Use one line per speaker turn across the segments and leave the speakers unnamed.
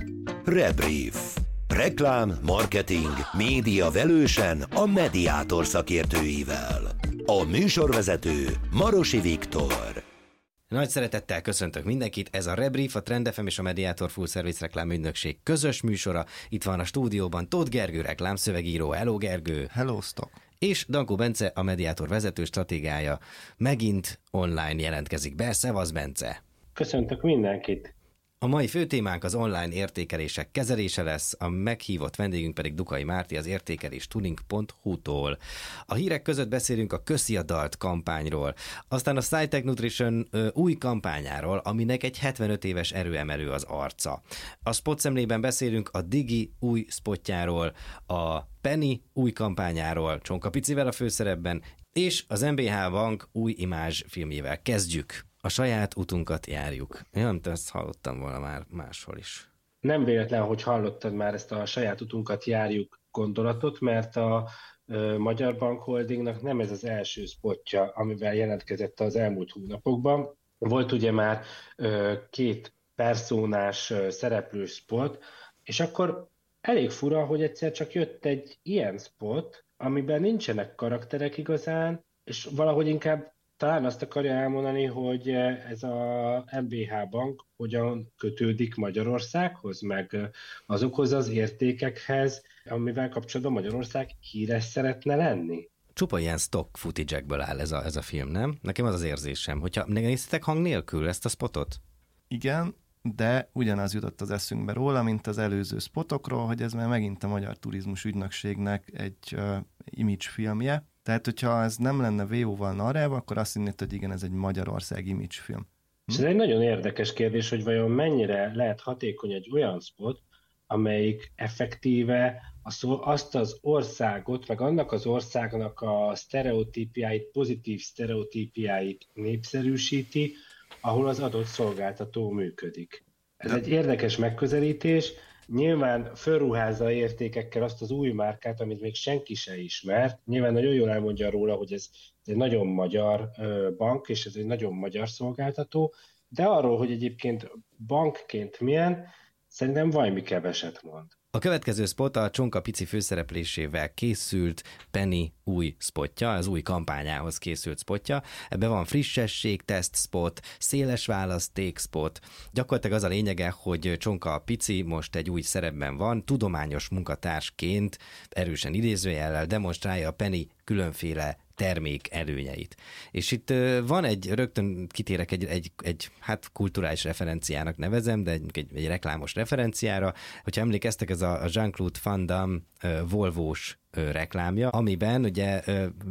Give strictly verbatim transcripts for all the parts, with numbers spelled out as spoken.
Rebrief. Reklám, marketing, média velősen a Mediátor szakértőivel. A műsorvezető Marosi Viktor.
Nagy szeretettel köszöntök mindenkit, ez a Rebrief, a Trend ef em és a Mediátor Full Service reklámügynökség közös műsora. Itt van a stúdióban Tóth Gergő, reklámszövegíró. Hello Gergő!
Hello, Stock!
És Dankó Bence, a Mediátor vezető stratégiája megint online jelentkezik be. Szevasz, Bence!
Köszöntök mindenkit!
A mai fő témánk az online értékelések kezelése lesz, a meghívott vendégünk pedig Dukai Márti, az értékelés tuning pont hu-tól. A hírek között beszélünk a Köszi a dalt kampányról, aztán a SciTech Nutrition ö, új kampányáról, aminek egy hetvenöt éves erőemelő az arca. A spot szemlében beszélünk a Digi új spotjáról, a Penny új kampányáról, Csonka Picivel a főszerepben, és az em bé há Bank új imázs filmjével kezdjük. A saját utunkat járjuk. Én nem ezt hallottam volna már máshol is.
Nem véletlen, hogy hallottad már ezt a saját utunkat járjuk gondolatot, mert a ö, Magyar Bank Holdingnak nem ez az első spotja, amivel jelentkezett az elmúlt hónapokban. Volt ugye már ö, két perszónás ö, szereplős spot, és akkor elég fura, hogy egyszer csak jött egy ilyen spot, amiben nincsenek karakterek igazán, és valahogy inkább talán azt akarja elmondani, hogy ez a em bé há Bank hogyan kötődik Magyarországhoz, meg azokhoz az értékekhez, amivel kapcsolatban Magyarország híres szeretne lenni.
Csupa ilyen stock footage-ekből áll ez a, ez a film, nem? Nekem az az érzésem, hogyha néztetek hang nélkül ezt a spotot?
Igen, de ugyanaz jutott az eszünkbe róla, mint az előző spotokról, hogy ez már megint a Magyar Turizmus Ügynökségnek egy uh, image filmje. Tehát, hogyha ez nem lenne vé ó-val narráva, akkor azt hinnéd, hogy igen, ez egy Magyarország image film.
Hm? És ez egy nagyon érdekes kérdés, hogy vajon mennyire lehet hatékony egy olyan spot, amelyik effektíve azt az országot, meg annak az országnak a sztereotípiáit, pozitív sztereotípiáit népszerűsíti, ahol az adott szolgáltató működik. Ez egy érdekes megközelítés, nyilván fölruházza értékekkel azt az új márkát, amit még senki se ismert. Nyilván nagyon jól elmondja róla, hogy ez egy nagyon magyar bank, és ez egy nagyon magyar szolgáltató, de arról, hogy egyébként bankként milyen, szerintem valami keveset mond.
A következő spot a Csonka Pici főszereplésével készült Penny új spotja, az új kampányához készült spotja. Ebben van frissesség, teszt spot, széles választék spot. Gyakorlatilag az a lényege, hogy Csonka Pici most egy új szerepben van, tudományos munkatársként, erősen idézőjellel demonstrálja a Penny különféle termék előnyeit. És itt van egy, rögtön kitérek egy, egy, egy hát kulturális referenciának nevezem, de egy, egy, egy reklámos referenciára. Hogyha emlékeztek, ez a Jean-Claude Van Damme Volvós reklámja, amiben ugye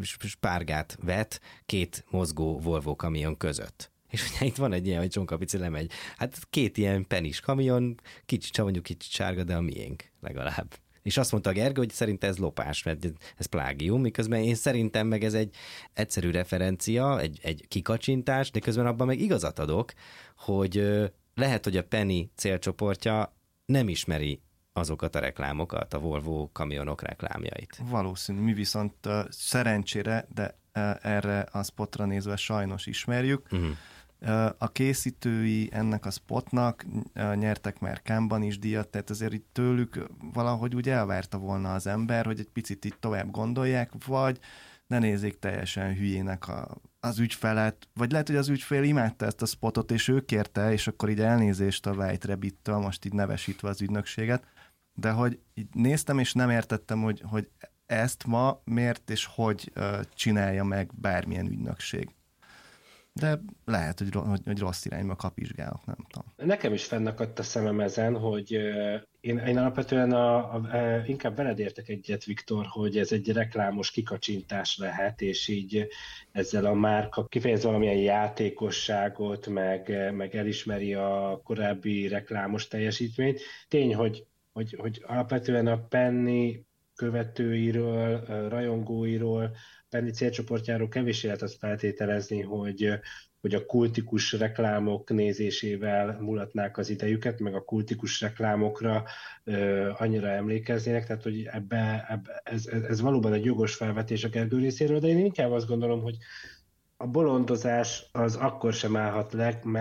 spárgát vet két mozgó Volvo kamion között. És ugye itt van egy ilyen, hogy Csonka Pici lemegy. Hát két ilyen penis kamion, kicsit, mondjuk kicsit sárga, de a miénk legalább. És azt mondta Gergő, hogy szerinte ez lopás, mert ez plágium, miközben én szerintem meg ez egy egyszerű referencia, egy, egy kikacsintás, de közben abban meg igazat adok, hogy lehet, hogy a Penny célcsoportja nem ismeri azokat a reklámokat, a Volvo kamionok reklámjait.
Valószínű, mi viszont uh, szerencsére, de uh, erre a spotra nézve sajnos ismerjük. Uh-huh. A készítői ennek a spotnak nyertek már Cannes-ban is díjat, tehát azért itt tőlük valahogy úgy elvárta volna az ember, hogy egy picit itt tovább gondolják, vagy ne nézzék teljesen hülyének a, az ügyfelet, vagy lehet, hogy az ügyfél imádta ezt a spotot, és ő kérte, és akkor így elnézést a White Rabbit-től, most így nevesítve az ügynökséget, de hogy így néztem, és nem értettem, hogy, hogy ezt ma miért és hogy csinálja meg bármilyen ügynökség. De lehet, hogy, hogy, hogy rossz irányba kapizsgálok, nem tudom.
Nekem is fennakadt a szemem ezen, hogy én, én alapvetően a, a, a, inkább veled értek egyet, Viktor, hogy ez egy reklámos kikacsintás lehet, és így ezzel a márka kifejez valamilyen játékosságot, meg, meg elismeri a korábbi reklámos teljesítményt. Tény, hogy, hogy, hogy alapvetően a Penny követőiről, rajongóiról, Penny célcsoportjáról kevés lehet azt feltételezni, hogy, hogy a kultikus reklámok nézésével mulatnák az idejüket, meg a kultikus reklámokra ö, annyira emlékeznének, tehát hogy ebbe, ebbe, ez, ez valóban egy jogos felvetés a Gergő részéről, de én inkább azt gondolom, hogy a bolondozás az akkor sem állhat le, meg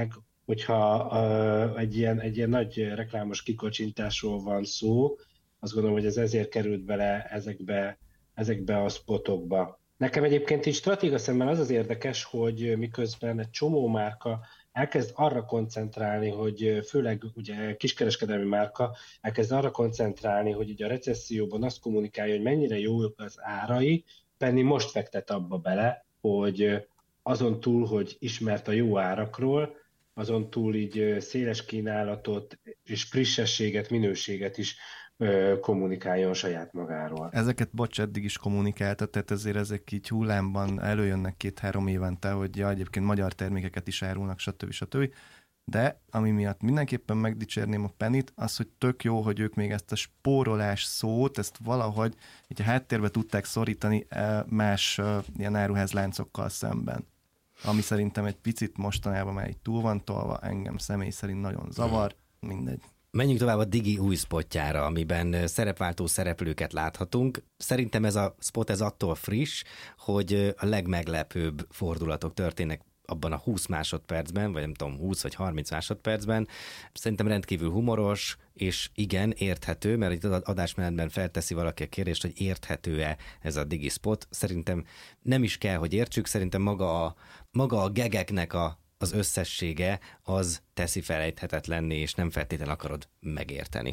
hogyha uh, egy, ilyen, egy ilyen nagy reklámos kikocsintásról van szó, azt gondolom, hogy ez ezért került bele ezekbe, ezekbe a spotokba. Nekem egyébként így stratéga szemben az az érdekes, hogy miközben egy csomó márka elkezd arra koncentrálni, hogy főleg ugye kiskereskedelmi márka elkezd arra koncentrálni, hogy ugye a recesszióban azt kommunikálja, hogy mennyire jók az árai, Penny most fektet abba bele, hogy azon túl, hogy ismert a jó árakról, azon túl így széles kínálatot és frissességet, minőséget is kommunikáljon saját magáról.
Ezeket, bocs, eddig is kommunikálta, tehát ezért ezek így hullámban előjönnek két-három évente, hogy ja, egyébként magyar termékeket is árulnak, stb. stb. De ami miatt mindenképpen megdicsérném a Pennyt, az, hogy tök jó, hogy ők még ezt a spórolás szót, ezt valahogy így a háttérbe tudták szorítani más ilyen áruházláncokkal szemben. Ami szerintem egy picit mostanában már így túl van tolva, engem személy szerint nagyon zavar, mindegy.
Menjünk tovább a Digi új spotjára, amiben szerepváltó szereplőket láthatunk. Szerintem ez a spot ez attól friss, hogy a legmeglepőbb fordulatok történnek abban a húsz másodpercben, vagy nem tudom, húsz vagy harminc másodpercben. Szerintem rendkívül humoros, és igen, érthető, mert itt az adásmenetben felteszi valaki a kérdést, hogy érthető-e ez a Digi spot. Szerintem nem is kell, hogy értsük, szerintem maga a, maga a gegeknek a az összessége az teszi felejthetetlenné, és nem feltétlenül akarod megérteni.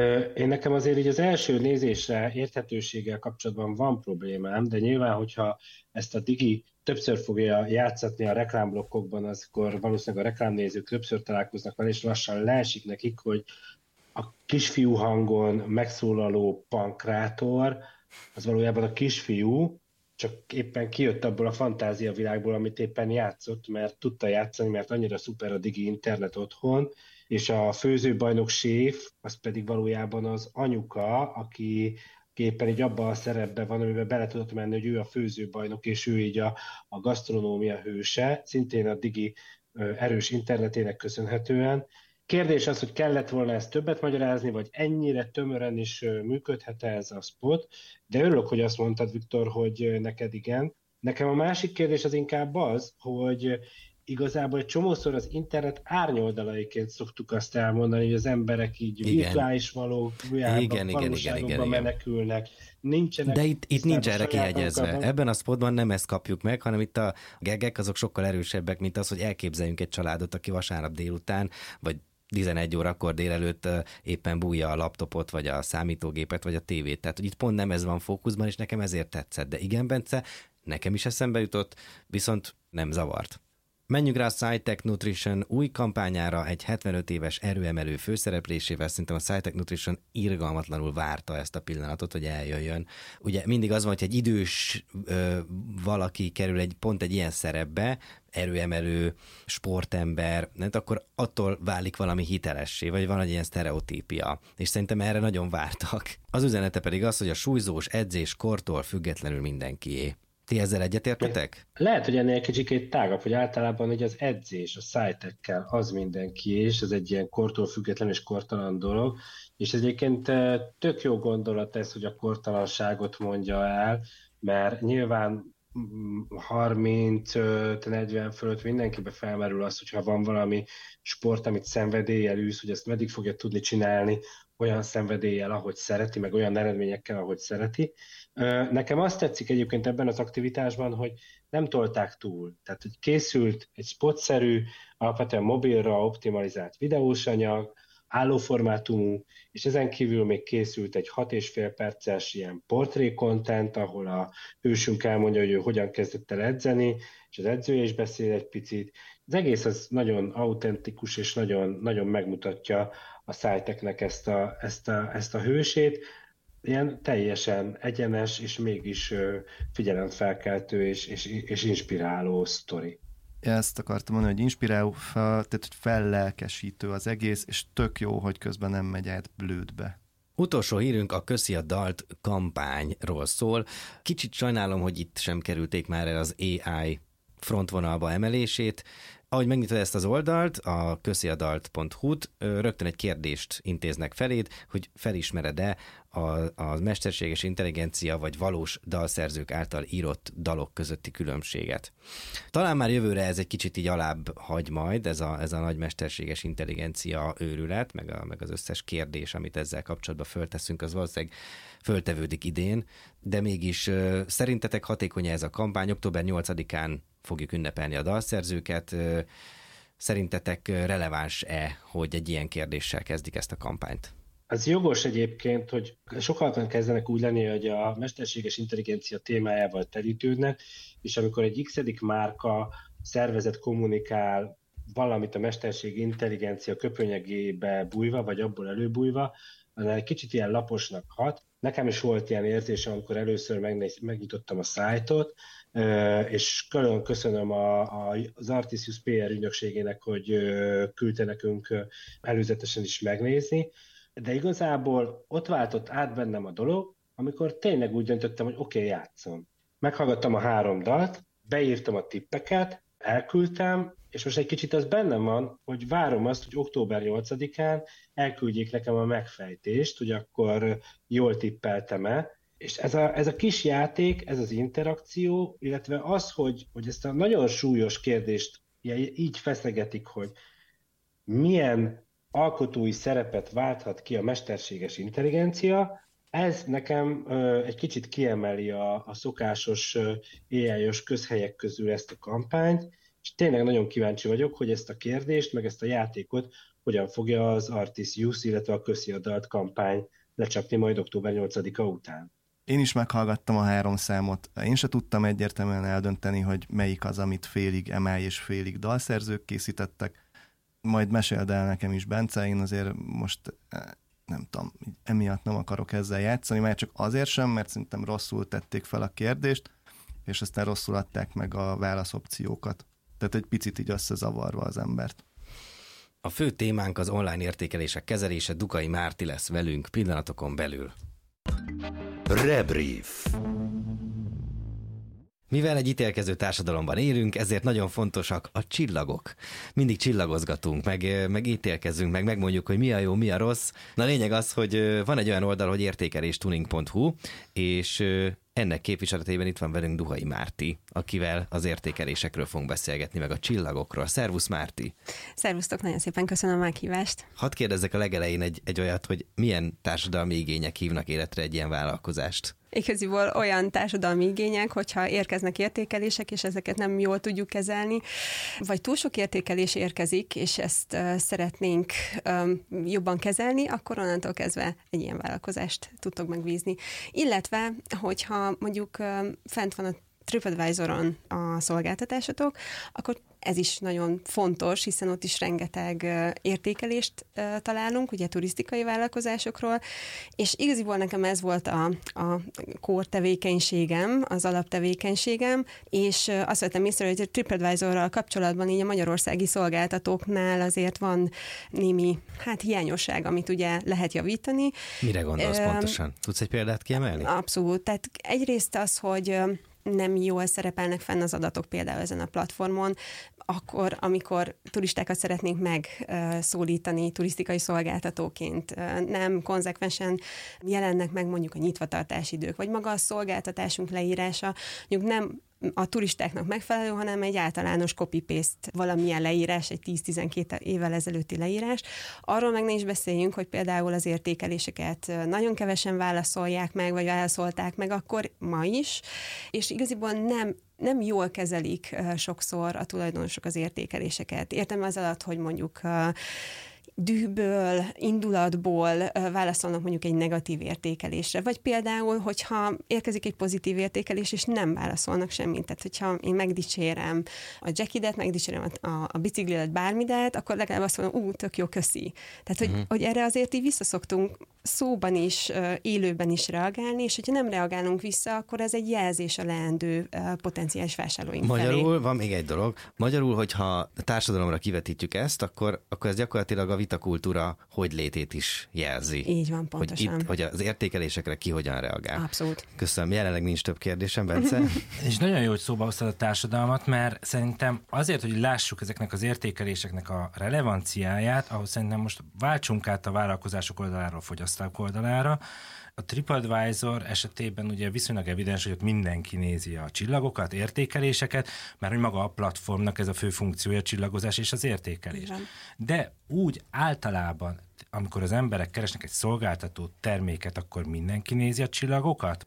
Én nekem azért így az első nézésre érthetőséggel kapcsolatban van problémám, de nyilván, hogyha ezt a Digi többször fogja játszatni a reklámblokkokban, akkor valószínűleg a reklámnézők többször találkoznak vele, és lassan leesik nekik, hogy a kisfiú hangon megszólaló pankrátor, az valójában a kisfiú, csak éppen kijött abból a fantáziavilágból, amit éppen játszott, mert tudta játszani, mert annyira szuper a Digi internet otthon, és a főzőbajnok séf, az pedig valójában az anyuka, aki éppen így abban a szerepben van, amiben bele tudott menni, hogy ő a főzőbajnok, és ő így a, a gasztronómia hőse, szintén a Digi erős internetének köszönhetően. Kérdés az, hogy kellett volna ezt többet magyarázni, vagy ennyire tömören is működhet ez a spot, de örülök, hogy azt mondtad, Viktor, hogy neked igen. Nekem a másik kérdés az inkább az, hogy igazából egy csomószor az internet árnyoldalaiként szoktuk azt elmondani, hogy az emberek így igen. virtuális valójában, valóságokba menekülnek. Nincsenek
de itt, itt nincs erre kihegyezve. Ebben a spotban nem ezt kapjuk meg, hanem itt a gegek azok sokkal erősebbek, mint az, hogy elképzeljünk egy családot, aki vasárnap délután, vagy tizenegy órakor délelőtt éppen bújja a laptopot, vagy a számítógépet, vagy a tévét. Tehát, hogy itt pont nem ez van fókuszban, és nekem ezért tetszett. De igen, Bence, nekem is eszembe jutott, viszont nem zavart. Menjünk rá a SciTech Nutrition új kampányára, egy hetvenöt éves erőemelő főszereplésével. Szerintem a SciTech Nutrition irgalmatlanul várta ezt a pillanatot, hogy eljöjjön. Ugye mindig az van, hogy egy idős ö, valaki kerül egy pont egy ilyen szerepbe, erőemelő, sportember, nem, akkor attól válik valami hitelessé, vagy van egy ilyen sztereotípia. És szerintem erre nagyon vártak. Az üzenete pedig az, hogy a súlyzós edzés kortól függetlenül mindenkié. Ti ezzel egyetértetek?
Lehet, hogy ennél kicsikét tágabb, hogy általában hogy az edzés a SciTech-kel az mindenki, és ez egy ilyen kortól független és kortalan dolog, és egyébként tök jó gondolat ez, hogy a kortalanságot mondja el, mert nyilván harmincöt-negyven fölött mindenkibe felmerül az, hogyha van valami sport, amit szenvedéllyel űz, hogy ezt meddig fogja tudni csinálni olyan szenvedéllyel, ahogy szereti, meg olyan eredményekkel, ahogy szereti. Nekem azt tetszik egyébként ebben az aktivitásban, hogy nem tolták túl. Tehát, hogy készült egy spotszerű, alapvetően mobilra optimalizált videós anyag, állóformátumú, és ezen kívül még készült egy hat és fél perces ilyen portré content, ahol a hősünk elmondja, hogy ő hogyan kezdett el edzeni, és az edzője is beszél egy picit. Az egész az nagyon autentikus, és nagyon, nagyon megmutatja a SciTech-nek ezt a, ezt, a, ezt a hősét. Ilyen teljesen egyenes, és mégis figyelemfelkeltő és, és, és inspiráló sztori.
Ezt akartam mondani, hogy inspiráló, tehát fellelkesítő az egész, és tök jó, hogy közben nem megy át blődbe.
Utolsó hírünk a Köszi a dalt kampányról szól. Kicsit sajnálom, hogy itt sem kerülték már el az á i frontvonalba emelését. Ahogy megnyitod ezt az oldalt, a kösziadalt pont hu-t, rögtön egy kérdést intéznek feléd, hogy felismered-e a, a mesterséges intelligencia vagy valós dalszerzők által írott dalok közötti különbséget. Talán már jövőre ez egy kicsit így alább hagy majd, ez a, ez a nagy mesterséges intelligencia őrület, meg, a, meg az összes kérdés, amit ezzel kapcsolatban fölteszünk, az valószínűleg föltevődik idén, de mégis szerintetek hatékony ez a kampány? október nyolcadikán fogjuk ünnepelni a dalszerzőket. Szerintetek releváns-e, hogy egy ilyen kérdéssel kezdik ezt a kampányt?
Az jogos egyébként, hogy sokan kezdenek úgy lenni, hogy a mesterséges intelligencia témájával terítődnek, és amikor egy x-edik márka szervezet kommunikál valamit a mesterségi intelligencia köpönyegébe bújva, vagy abból előbújva, az egy kicsit ilyen laposnak hat. Nekem is volt ilyen érzésem, amikor először megnéz, megnyitottam a szájtot, és külön köszönöm a, a, az Artisius pé er ügynökségének, hogy küldte nekünk előzetesen is megnézni, de igazából ott váltott át bennem a dolog, amikor tényleg úgy döntöttem, hogy oké, okay, játszom. Meghallgattam a három dalt, beírtam a tippeket, elküldtem, és most egy kicsit az bennem van, hogy várom azt, hogy október nyolcadikán elküldjék nekem a megfejtést, hogy akkor jól tippeltem-e. És ez a, ez a kis játék, ez az interakció, illetve az, hogy, hogy ezt a nagyon súlyos kérdést így feszegetik, hogy milyen alkotói szerepet válthat ki a mesterséges intelligencia, ez nekem ö, egy kicsit kiemeli a, a szokásos á i-os közhelyek közül ezt a kampányt, és tényleg nagyon kíváncsi vagyok, hogy ezt a kérdést, meg ezt a játékot hogyan fogja az Artisius, illetve a Kösziadalt kampány lecsapni majd október nyolcadika után.
Én is meghallgattam a három számot. Én se tudtam egyértelműen eldönteni, hogy melyik az, amit félig em i és félig dalszerzők készítettek. Majd meséld el nekem is, Bence, én azért most nem tudom, emiatt nem akarok ezzel játszani, mert csak azért sem, mert szerintem rosszul tették fel a kérdést, és aztán rosszul adták meg a válaszopciókat. Tehát egy picit így összezavarva az embert.
A fő témánk az online értékelések kezelése, Dukai Márti lesz velünk pillanatokon belül.
Rebrief.
Mivel egy ítélkező társadalomban élünk, ezért nagyon fontosak a csillagok. Mindig csillagozgatunk, meg, meg ítélkezünk, meg megmondjuk, hogy mi a jó, mi a rossz. Na, a lényeg az, hogy van egy olyan oldal, hogy értékeléstuning pont hu, és ennek képviseletében itt van velünk Dukai Márti, akivel az értékelésekről fogunk beszélgetni, meg a csillagokról. Szervusz, Márti!
Szervusztok, nagyon szépen köszönöm a meghívást.
Hadd kérdezzek a legelején egy, egy olyat, hogy milyen társadalmi igények hívnak életre egy ilyen vállalkozást?
Igaziból olyan társadalmi igények, hogyha érkeznek értékelések, és ezeket nem jól tudjuk kezelni, vagy túl sok értékelés érkezik, és ezt uh, szeretnénk um, jobban kezelni, akkor onnantól kezdve egy ilyen vállalkozást tudtok megbízni. Illetve, hogyha mondjuk um, fent van a TripAdvisoron a szolgáltatásotok, akkor ez is nagyon fontos, hiszen ott is rengeteg értékelést találunk, ugye turisztikai vállalkozásokról, és igaziból nekem ez volt a, a core tevékenységem, az alaptevékenységem, és azt vettem észre, hogy a TripAdvisorral kapcsolatban így a magyarországi szolgáltatóknál azért van némi hát hiányosság, amit ugye lehet javítani.
Mire gondolsz um, pontosan? Tudsz egy példát kiemelni?
Abszolút. Tehát egyrészt az, hogy nem jól szerepelnek fenn az adatok például ezen a platformon, akkor, amikor turistákat szeretnénk megszólítani turisztikai szolgáltatóként, nem konzekvensen jelennek meg mondjuk a nyitvatartási idők, vagy maga a szolgáltatásunk leírása, mondjuk nem a turistáknak megfelelő, hanem egy általános copy-paste valamilyen leírás, egy tíz-tizenkét évvel ezelőtti leírás. Arról meg ne is beszéljünk, hogy például az értékeléseket nagyon kevesen válaszolják meg, vagy válaszolták meg akkor ma is, és igaziból nem nem jól kezelik sokszor a tulajdonosok az értékeléseket. Értem az alatt, hogy mondjuk dühből, indulatból válaszolnak mondjuk egy negatív értékelésre. Vagy például, hogyha érkezik egy pozitív értékelés, és nem válaszolnak semmit. Tehát, hogyha én megdicsérem a jackidet, megdicsérem a, a, a biciklidet, bármidet, akkor legalább azt mondom, ú, tök jó, köszi. Tehát, hogy, uh-huh. hogy erre azért így visszaszoktunk szóban is, élőben is reagálni, és hogyha nem reagálunk vissza, akkor ez egy jelzés a leendő potenciális vásárlóink
Magyarul
felé.
van még egy dolog. Magyarul, hogyha a társadalomra kivetítjük ezt, akkor, akkor ez gyakorlatilag a vitakultúra hogy létét is jelzi.
Így van, pontosan.
Hogy, itt, hogy az értékelésekre ki hogyan reagál.
Abszolút.
Köszönöm. Jelenleg nincs több kérdésem, Bence.
És nagyon jó, hogy szóba hoztad a társadalmat, mert szerintem azért, hogy lássuk ezeknek az értékeléseknek a relevanciáját, ahhoz szerintem most váltsunk át a vállalkozások oldaláról fogyasztók oldalára. A TripAdvisor esetében ugye viszonylag evidens, hogy ott mindenki nézi a csillagokat, értékeléseket, mert hogy maga a platformnak ez a fő funkciója, a csillagozás és az értékelés. Igen. De úgy általában, amikor az emberek keresnek egy szolgáltató terméket, akkor mindenki nézi a csillagokat?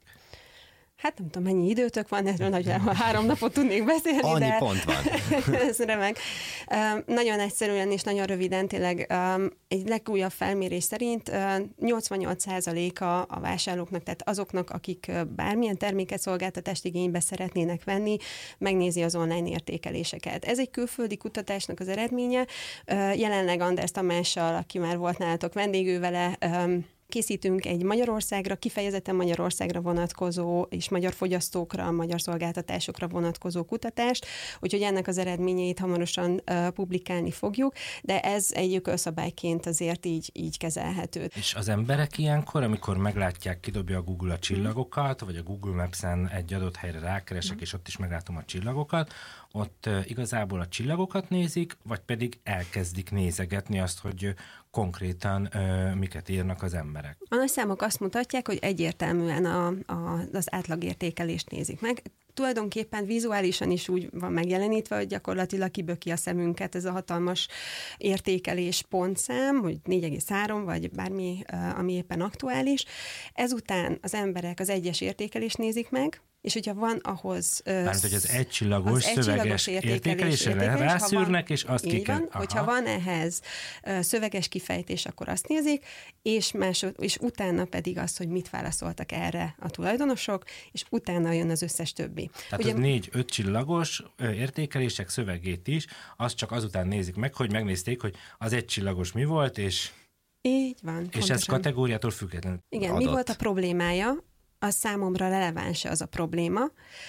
Hát nem tudom, mennyi időtök van, erről nagyjából három napot tudnék beszélni.
Annyi
de...
pont van.
Ez remek. Uh, nagyon egyszerűen és nagyon röviden tényleg um, egy legújabb felmérés szerint uh, nyolcvannyolc százaléka a vásárlóknak, tehát azoknak, akik uh, bármilyen terméket, szolgáltatást igénybe szeretnének venni, megnézi az online értékeléseket. Ez egy külföldi kutatásnak az eredménye. Uh, jelenleg Anders Tamással, aki már volt nálatok vendégül vele, um, készítünk egy Magyarországra, kifejezetten Magyarországra vonatkozó és magyar fogyasztókra, magyar szolgáltatásokra vonatkozó kutatást, úgyhogy ennek az eredményeit hamarosan uh, publikálni fogjuk, de ez egy ökölszabályként azért így, így kezelhető.
És az emberek ilyenkor, amikor meglátják, kidobja a Google a csillagokat, vagy a Google Maps-en egy adott helyre rákeresek, mm. és ott is meglátom a csillagokat, ott uh, igazából a csillagokat nézik, vagy pedig elkezdik nézegetni azt, hogy uh, konkrétan uh, miket írnak az emberek.
A nagy számok azt mutatják, hogy egyértelműen a, a, az átlagértékelést nézik meg. Tulajdonképpen vizuálisan is úgy van megjelenítve, hogy gyakorlatilag kiböki a szemünket ez a hatalmas értékelés pontszám, hogy négy egész három, vagy bármi, ami éppen aktuális. Ezután az emberek az egyes értékelést nézik meg, és hogyha van ahhoz...
Mármint, hogy az egycsillagos szöveges értékelésre rászűrnek, és azt ki kell...
Van, hogyha van ehhez szöveges kifejtés, akkor azt nézik, és, másod, és utána pedig az, hogy mit válaszoltak erre a tulajdonosok, és utána jön az összes többi.
Tehát ugye, az négy-öt csillagos értékelések szövegét is, azt csak azután nézik meg, hogy megnézték, hogy az egycsillagos mi volt, és...
Így van.
És
pontosan.
ez kategóriától függetlenül
Igen,
adott.
Mi volt a problémája? Az számomra releváns az a probléma,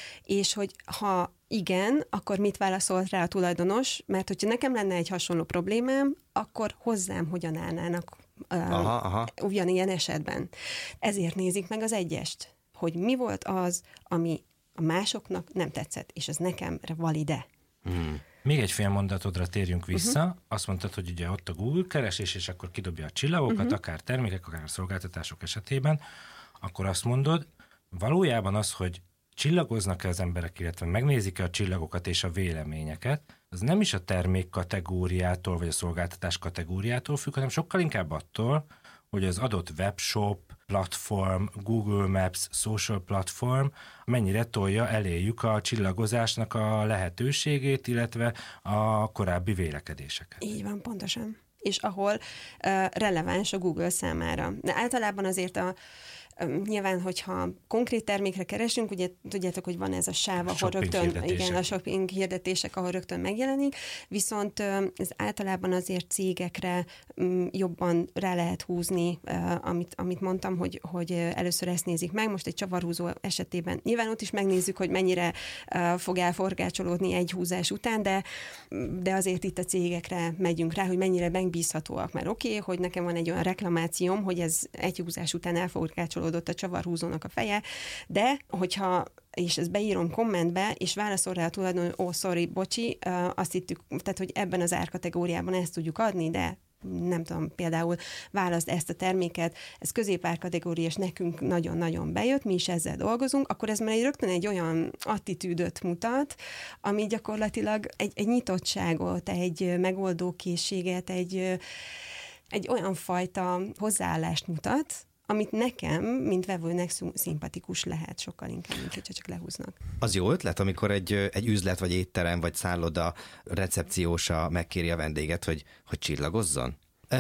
és hogy ha igen, akkor mit válaszolt rá a tulajdonos, mert hogyha nekem lenne egy hasonló problémám, akkor hozzám hogyan állnának uh, aha, aha. ugyanilyen esetben. Ezért nézik meg az egyest, hogy mi volt az, ami a másoknak nem tetszett, és az nekem valide.
Hmm. Még egy fél mondatodra térjünk vissza. Uh-huh. Azt mondtad, hogy ugye ott a Google keresés, és akkor kidobja a csillagokat, uh-huh. akár termékek, akár szolgáltatások esetében, akkor azt mondod, valójában az, hogy csillagoznak-e az emberek, illetve megnézik-e a csillagokat és a véleményeket, az nem is a termék kategóriától, vagy a szolgáltatás kategóriától függ, hanem sokkal inkább attól, hogy az adott webshop, platform, Google Maps, social platform mennyire tolja eléjük a csillagozásnak a lehetőségét, illetve a korábbi vélekedéseket.
Így van, pontosan. És ahol uh, releváns a Google számára. De általában azért a nyilván, hogyha konkrét termékre keresünk, ugye tudjátok, hogy van ez a sáv, ahol rögtön, igen, a shopping hirdetések, ahol rögtön megjelenik, viszont ez általában azért cégekre jobban rá lehet húzni, amit, amit mondtam, hogy, hogy először ezt nézik meg. Most egy csavarhúzó esetében nyilván ott is megnézzük, hogy mennyire fog elforgácsolódni egy húzás után, de, de azért itt a cégekre megyünk rá, hogy mennyire megbízhatóak, mert oké, okay, hogy nekem van egy olyan reklamációm, hogy ez egy húzás után elforgácsolódott a csavarhúzónak a feje, de hogyha, és ezt beírom kommentbe, és válaszol rá a tulajdon, ó, oh, sorry, bocsi, azt hittük, tehát, hogy ebben az árkategóriában ezt tudjuk adni, de nem tudom, például választ ezt a terméket, ez középárkategória, és nekünk nagyon-nagyon bejött, mi is ezzel dolgozunk, akkor ez már egy rögtön egy olyan attitűdöt mutat, ami gyakorlatilag egy, egy nyitottságot, egy megoldókészséget, egy, egy olyan fajta hozzáállást mutat, amit nekem, mint vevőnek szimpatikus lehet sokkal inkább, mint hogyha csak lehúznak.
Az jó ötlet, amikor egy, egy üzlet, vagy étterem, vagy szálloda recepciósa megkéri a vendéget, hogy, hogy csillagozzon?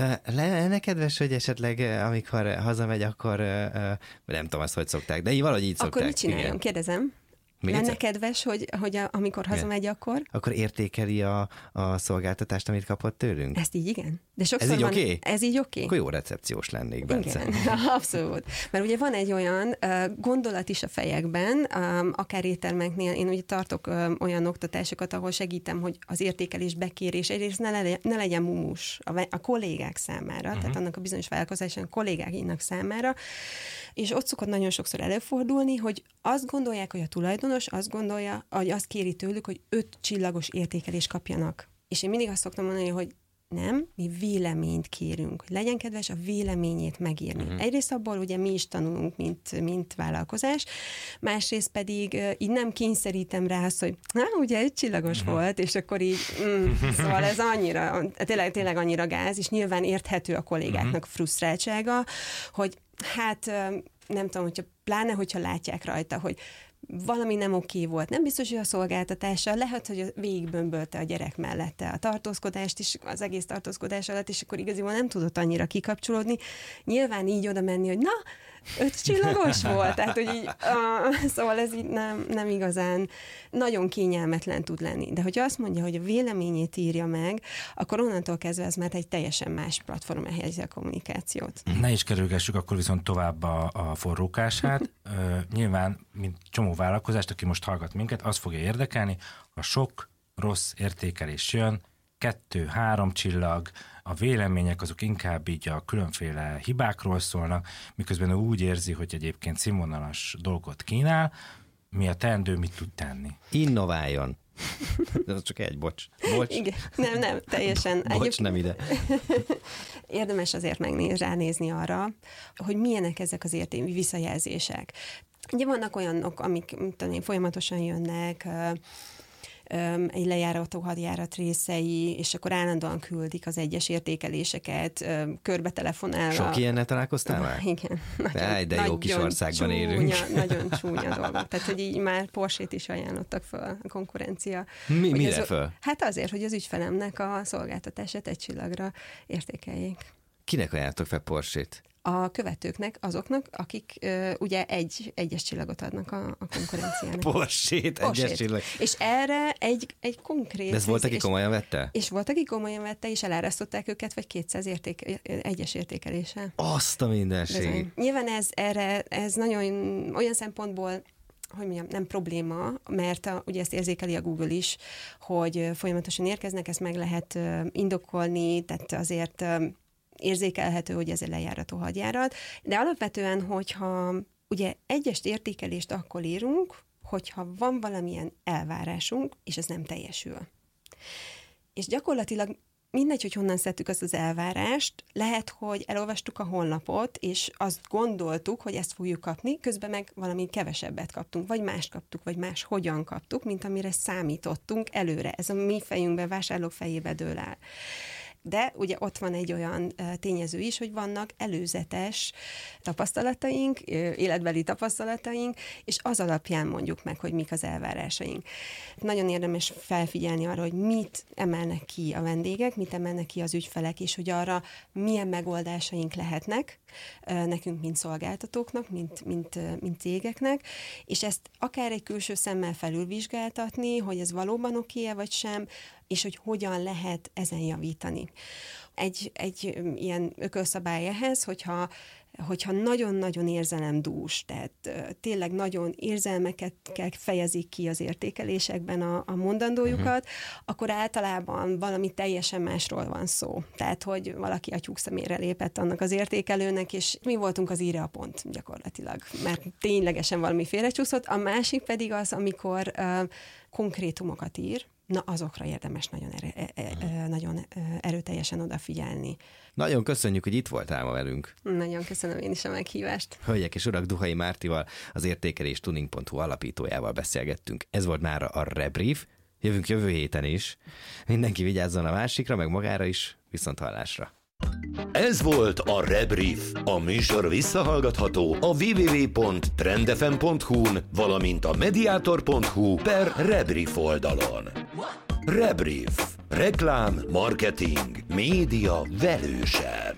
Lenne kedves, hogy esetleg amikor hazamegy, akkor nem tudom azt, hogy szokták, de így valahogy így
akkor
szokták.
Akkor mit csináljon?
Igen.
Kérdezem. Még lenne egyszer? Kedves, hogy, hogy a, amikor hazamegy, akkor...
Akkor értékeli a, a szolgáltatást, amit kapott tőlünk?
Ezt így igen. De sokszor
ez így
van,
oké?
Ez így oké?
Akkor jó recepciós lennék, Bence.
Igen, abszolút. Mert ugye van egy olyan uh, gondolat is a fejekben, um, akár éttermeknél, én ugye tartok um, olyan oktatásokat, ahol segítem, hogy az értékelés bekérés egyrészt ne, le, ne legyen mumus a, a kollégák számára, uh-huh. tehát annak a bizonyos vállalkozásának kollégáinak számára, és ott szokott nagyon sokszor előfordulni, hogy azt gondolják, hogy a tulajdonos azt gondolja, hogy azt kéri tőlük, hogy öt csillagos értékelést kapjanak. És én mindig azt szoktam mondani, hogy nem, mi véleményt kérünk, hogy legyen kedves a véleményét megírni. Uh-huh. Egyrészt abból ugye mi is tanulunk, mint, mint vállalkozás, másrészt pedig uh, így nem kényszerítem rá azt, hogy na, ugye egy csillagos uh-huh. volt, és akkor így, mm, szóval ez annyira, tényleg, tényleg annyira gáz, és nyilván érthető a kollégáknak uh-huh. frusztráltsága, hogy hát nem tudom, hogyha pláne, hogyha látják rajta, hogy valami nem oké volt. Nem biztos, hogy a szolgáltatása, lehet, hogy végigbömbölte a gyerek mellette a tartózkodást is, az egész tartózkodás alatt, és akkor igaziból nem tudott annyira kikapcsolódni. Nyilván így oda menni, hogy na, öt csillagos volt, tehát hogy így, uh, szóval ez így nem, nem igazán nagyon kényelmetlen tud lenni. De hogyha azt mondja, hogy a véleményét írja meg, akkor onnantól kezdve ez már egy teljesen más platformra helyezi a kommunikációt.
Ne is kerülgessük akkor viszont tovább a, a forrókását. Ö, nyilván, mint csomó vállalkozást, aki most hallgat minket, az fogja érdekelni, ha sok rossz értékelés jön, kettő, három csillag, a vélemények azok inkább így a különféle hibákról szólnak, miközben ő úgy érzi, hogy egyébként színvonalas dolgot kínál, mi a teendő, mit tud tenni?
Innováljon. Ez csak egy, bocs. bocs.
Igen, nem, nem, teljesen.
Bocs, Egyéb... nem ide.
Érdemes azért megnézni, ránézni arra, hogy milyenek ezek az érték, visszajelzések. Ugye vannak olyanok, amik tudom, folyamatosan jönnek, egy lejárató hadjárat részei, és akkor állandóan küldik az egyes értékeléseket, körbe telefonálva.
Sok ilyennel találkoztál már?
Igen. Nagyon,
Jaj, de jó kis országban
csúnya,
élünk.
Nagyon csúnya dolgok. Tehát, hogy így már Porsét is ajánlottak föl a konkurencia.
Mi, mire
az,
föl?
Hát azért, hogy az ügyfelemnek a szolgáltatását egy csillagra értékeljék.
Kinek ajánlottak fel Porsét?
A követőknek, azoknak, akik uh, ugye egy egyes csillagot adnak a, a konkurenciának.
Porsét, egyes csillag.
És erre egy, egy konkrét...
De ez volt, aki komolyan vette?
És volt, aki komolyan vette, és elárasztották őket, vagy kétszáz érték, egyes értékeléssel.
Azt a mindenség.
Nyilván ez, erre, ez nagyon olyan szempontból, hogy mondjam, nem probléma, mert a, ugye ezt érzékeli a Google is, hogy folyamatosan érkeznek, ezt meg lehet uh, indokolni, tehát azért... Uh, érzékelhető, hogy ez egy lejárató hadjárat, de alapvetően, hogyha ugye egyes értékelést akkor írunk, hogyha van valamilyen elvárásunk, és ez nem teljesül. És gyakorlatilag mindegy, hogy honnan szedtük azt az elvárást, lehet, hogy elolvastuk a honlapot, és azt gondoltuk, hogy ezt fogjuk kapni, közben meg valami kevesebbet kaptunk, vagy mást kaptuk, vagy más hogyan kaptuk, mint amire számítottunk előre. Ez a mi fejünkben, vásárlók fejébe dől el. De ugye ott van egy olyan tényező is, hogy vannak előzetes tapasztalataink, életbeli tapasztalataink, és az alapján mondjuk meg, hogy mik az elvárásaink. Nagyon érdemes felfigyelni arra, hogy mit emelnek ki a vendégek, mit emelnek ki az ügyfelek, és hogy arra milyen megoldásaink lehetnek nekünk, mint szolgáltatóknak, mint, mint, mint cégeknek, és ezt akár egy külső szemmel felülvizsgáltatni, hogy ez valóban oké-e vagy sem, és hogy hogyan lehet ezen javítani. Egy, egy ilyen ökölszabály ehhez, hogyha, hogyha nagyon-nagyon érzelemdús, tehát tényleg nagyon érzelmeket fejezik ki az értékelésekben a, a mondandójukat, uh-huh. akkor általában valami teljesen másról van szó. Tehát, hogy valaki a tyúk szemére lépett annak az értékelőnek, és mi voltunk az íre a pont gyakorlatilag, mert ténylegesen valami félrecsúszott. A másik pedig az, amikor uh, konkrétumokat ír, na azokra érdemes nagyon, erő, e, e, nagyon erőteljesen odafigyelni.
Nagyon köszönjük, hogy itt voltál ma velünk.
Nagyon köszönöm én is a meghívást.
Hölgyek és urak, Duhai Mártival, az értékelés tuning pont hu alapítójával beszélgettünk. Ez volt mára a Rebrief. Jövünk jövő héten is. Mindenki vigyázzon a másikra, meg magára is. Viszont hallásra.
Ez volt a Rebrief. A műsor visszahallgatható a double-u double-u double-u pont trendfm pont hu-n, valamint a mediator pont hu per Rebrief oldalon. Rebrief. Reklám, marketing, média velősen.